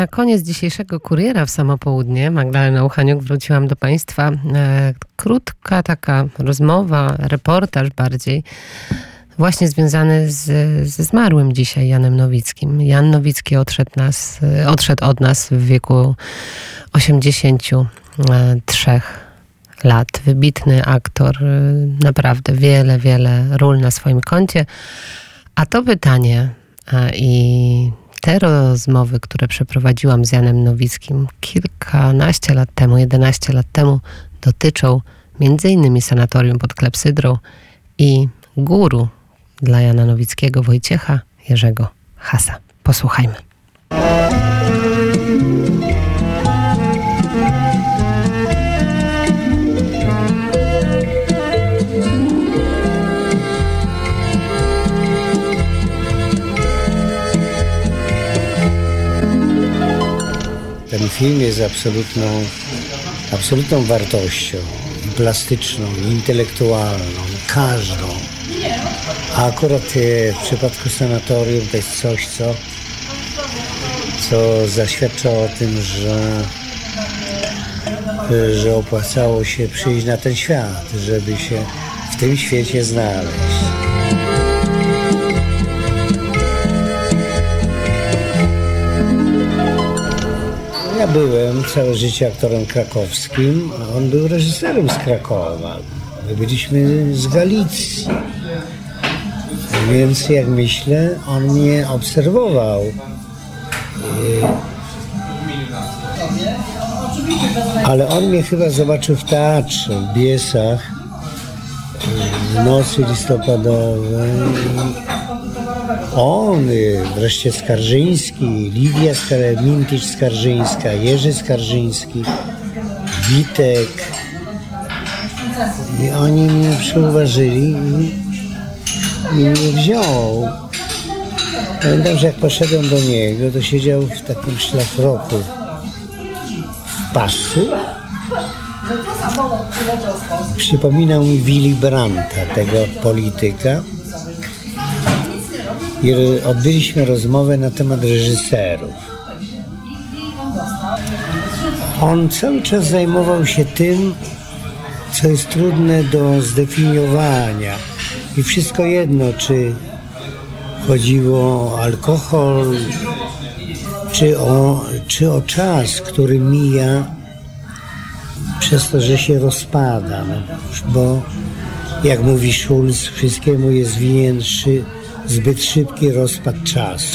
Na koniec dzisiejszego Kuriera w samo południe, Magdalena Uchaniuk, wróciłam do Państwa. Krótka taka rozmowa, reportaż bardziej, właśnie związany ze zmarłym dzisiaj Janem Nowickim. Jan Nowicki odszedł od nas w wieku 83 lat. Wybitny aktor, naprawdę wiele ról na swoim koncie. A to pytanie i te rozmowy, które przeprowadziłam z Janem Nowickim kilkanaście lat temu, 11 lat temu, dotyczą m.in. sanatorium pod klepsydrą i guru dla Jana Nowickiego, Wojciecha Jerzego Hasa. Posłuchajmy. Ten film jest absolutną wartością i plastyczną, i intelektualną, każdą. A akurat w przypadku sanatorium to jest coś, co zaświadcza o tym, że opłacało się przyjść na ten świat, żeby się w tym świecie znaleźć. Ja byłem całe życie aktorem krakowskim, a on był reżyserem z Krakowa. My byliśmy z Galicji. Więc jak myślę, on mnie obserwował. Ale on mnie chyba zobaczył w teatrze, w Biesach, w nocy listopadowej. On, wreszcie Skarżyński, Lidia Mintić Skarżyńska, Jerzy Skarżyński, Witek. I oni mnie przyuważyli i mnie wziął. Pamiętam, że jak poszedłem do niego, to siedział w takim szlafroku w pasy. Przypominał mi Willy Brandta, tego polityka. I odbyliśmy rozmowę na temat reżyserów. On cały czas zajmował się tym, co jest trudne do zdefiniowania. I wszystko jedno, czy chodziło o alkohol, czy o czas, który mija przez to, że się rozpada. No, bo jak mówi Schulz, wszystkiemu jest winien zbyt szybki rozpad czasu.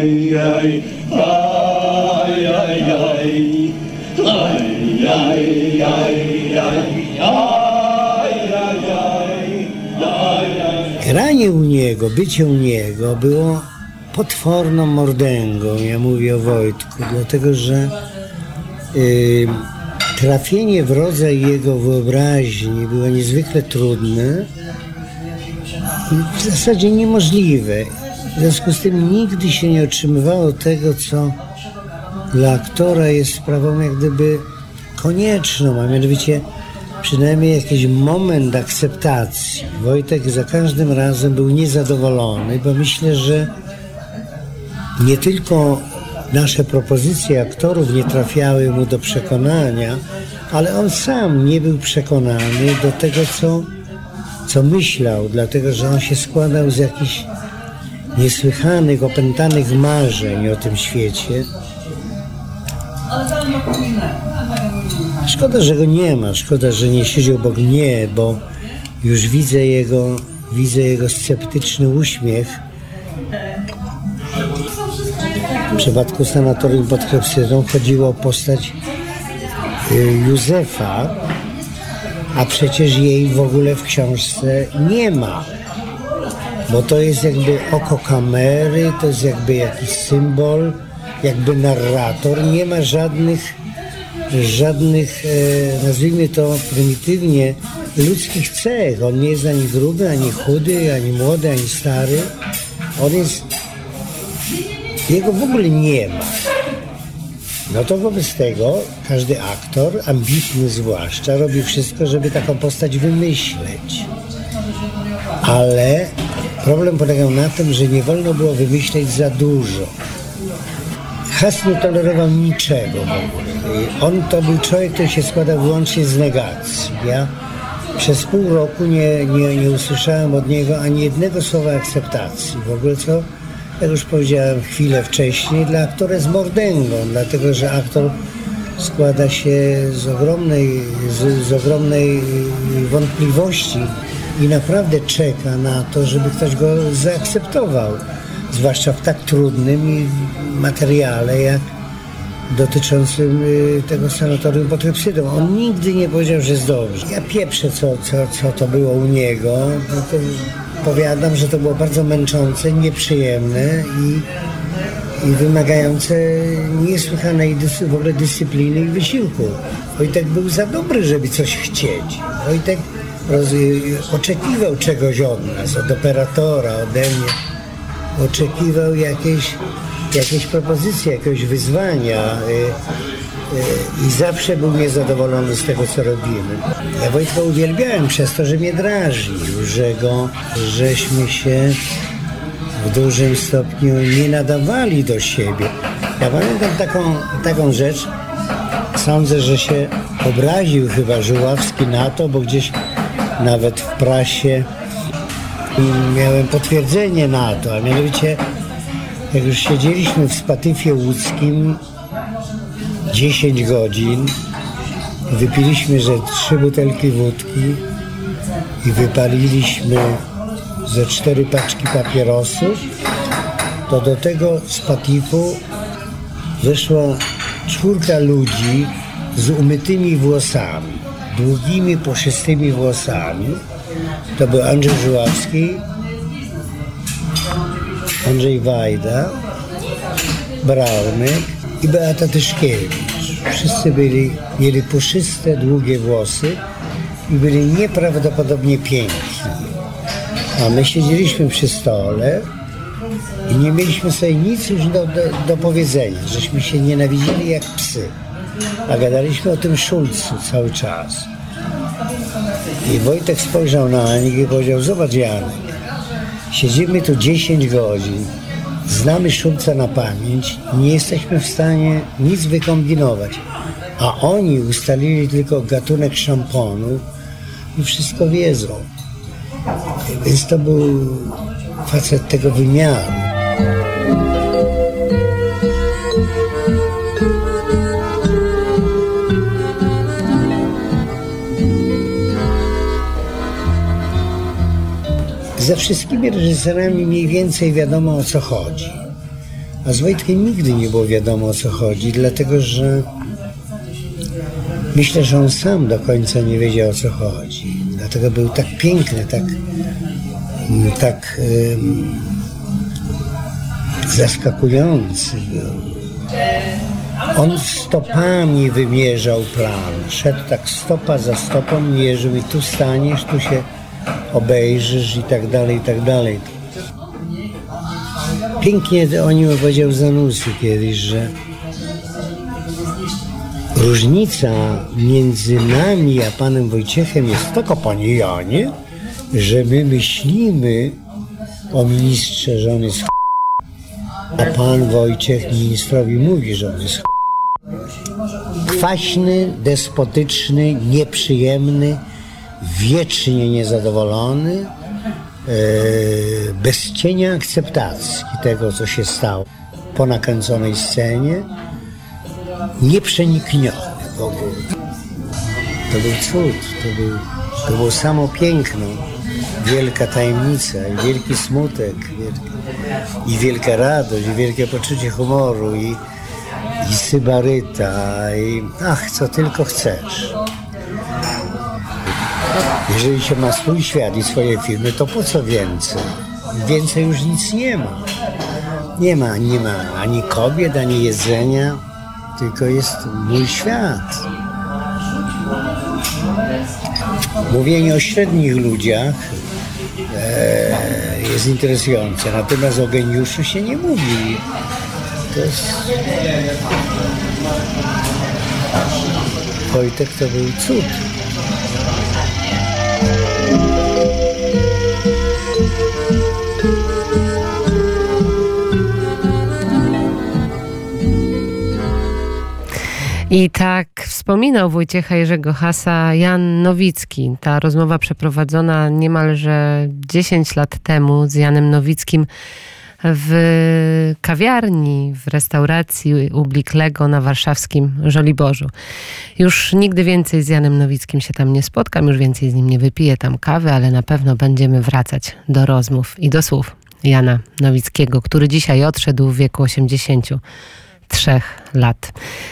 Granie u niego, bycie u niego było potworną mordęgą. Ja mówię o Wojtku, dlatego że trafienie w rodzaj jego wyobraźni było niezwykle trudne i w zasadzie niemożliwe. W związku z tym nigdy się nie otrzymywało tego, co dla aktora jest sprawą jak gdyby konieczną, a mianowicie przynajmniej jakiś moment akceptacji. Wojtek za każdym razem był niezadowolony, bo myślę, że nie tylko nasze propozycje aktorów nie trafiały mu do przekonania, ale on sam nie był przekonany do tego, co myślał, dlatego że on się składał z jakichś niesłychanych, opętanych marzeń o tym świecie. Szkoda, że go nie ma, szkoda, że nie siedzi obok mnie, bo już widzę jego sceptyczny uśmiech. W przypadku sanatorium pod klepsydrą chodziło o postać Józefa, a przecież jej w ogóle w książce nie ma. Bo to jest jakby oko kamery, to jest jakby jakiś symbol, jakby narrator. Nie ma żadnych nazwijmy to prymitywnie, ludzkich cech. On nie jest ani gruby, ani chudy, ani młody, ani stary. On jest... Jego w ogóle nie ma. No to wobec tego każdy aktor, ambitny zwłaszcza, robi wszystko, żeby taką postać wymyśleć. Ale problem polegał na tym, że nie wolno było wymyśleć za dużo. Has nie tolerował niczego w ogóle. On to był człowiek, który się składał wyłącznie z negacji. Ja przez pół roku nie usłyszałem od niego ani jednego słowa akceptacji. W ogóle co, jak już powiedziałem chwilę wcześniej, dla aktora jest mordęgą, dlatego że aktor składa się z ogromnej wątpliwości i naprawdę czeka na to, żeby ktoś go zaakceptował. Zwłaszcza w tak trudnym materiale, jak dotyczącym tego sanatorium pod Klepsydą. On nigdy nie powiedział, że jest dobrze. Ja pieprzę, co to było u niego. To powiadam, że to było bardzo męczące, nieprzyjemne i wymagające niesłychanej w ogóle dyscypliny i wysiłku. Wojtek był za dobry, żeby coś chcieć. Wojtek oczekiwał czegoś od nas, od operatora, ode mnie. Oczekiwał jakiejś propozycji, jakiegoś wyzwania i zawsze był niezadowolony z tego, co robimy. Ja Wojtka uwielbiałem przez to, że mnie drażnił, żeśmy się w dużym stopniu nie nadawali do siebie. Ja pamiętam taką rzecz, sądzę, że się obraził chyba Żuławski na to, bo gdzieś nawet w prasie miałem potwierdzenie na to, a mianowicie jak już siedzieliśmy w Spatyfie Łódzkim 10 godzin, wypiliśmy 3 butelki wódki i wypaliliśmy ze 4 paczki papierosów, to do tego Spatifu wyszła 4 ludzi z umytymi włosami, długimi, puszystymi włosami. To był Andrzej Żuławski, Andrzej Wajda, Braunek i Beata Tyszkiewicz. Wszyscy mieli puszyste, długie włosy i byli nieprawdopodobnie piękni. A my siedzieliśmy przy stole i nie mieliśmy sobie nic już do powiedzenia. Żeśmy się nienawidzili jak psy. A gadaliśmy o tym Szulcu cały czas. I Wojtek spojrzał na nich i powiedział: zobacz, Janek, siedzimy tu 10 godzin, znamy Szulca na pamięć, nie jesteśmy w stanie nic wykombinować, a oni ustalili tylko gatunek szamponu i wszystko wiedzą. Więc to był facet tego wymiaru. Ze wszystkimi reżyserami mniej więcej wiadomo, o co chodzi. A z Wojtkiem nigdy nie było wiadomo, o co chodzi, dlatego że myślę, że on sam do końca nie wiedział, o co chodzi. Dlatego był tak piękny, tak zaskakujący był. On stopami wymierzał plan. Szedł tak stopa za stopą, mierzył i tu staniesz, tu się obejrzysz i tak dalej, i tak dalej. Pięknie o nim opowiedział Zanussi kiedyś, że różnica między nami a panem Wojciechem jest taka, panie Janie, że my myślimy o ministrze, że on jest a pan Wojciech ministrowi mówi, że on jest kwaśny, despotyczny, nieprzyjemny, wiecznie niezadowolony, bez cienia akceptacji tego, co się stało po nakręconej scenie, nieprzenikniony w ogóle. To był cud, to było samo piękno, wielka tajemnica i wielki smutek, i wielka radość, i wielkie poczucie humoru, i sybaryta, i co tylko chcesz. Jeżeli się ma swój świat i swoje filmy, to po co więcej? Więcej już nic nie ma. Nie ma ani kobiet, ani jedzenia, tylko jest mój świat. Mówienie o średnich ludziach jest interesujące, natomiast o geniuszu się nie mówi. To jest... Wojtek to był cud. I tak wspominał Wojciecha Jerzego Hasa Jan Nowicki. Ta rozmowa przeprowadzona niemalże 10 lat temu z Janem Nowickim w kawiarni, w restauracji u Bliklego na warszawskim Żoliborzu. Już nigdy więcej z Janem Nowickim się tam nie spotkam, już więcej z nim nie wypiję tam kawy, ale na pewno będziemy wracać do rozmów i do słów Jana Nowickiego, który dzisiaj odszedł w wieku 83 lat.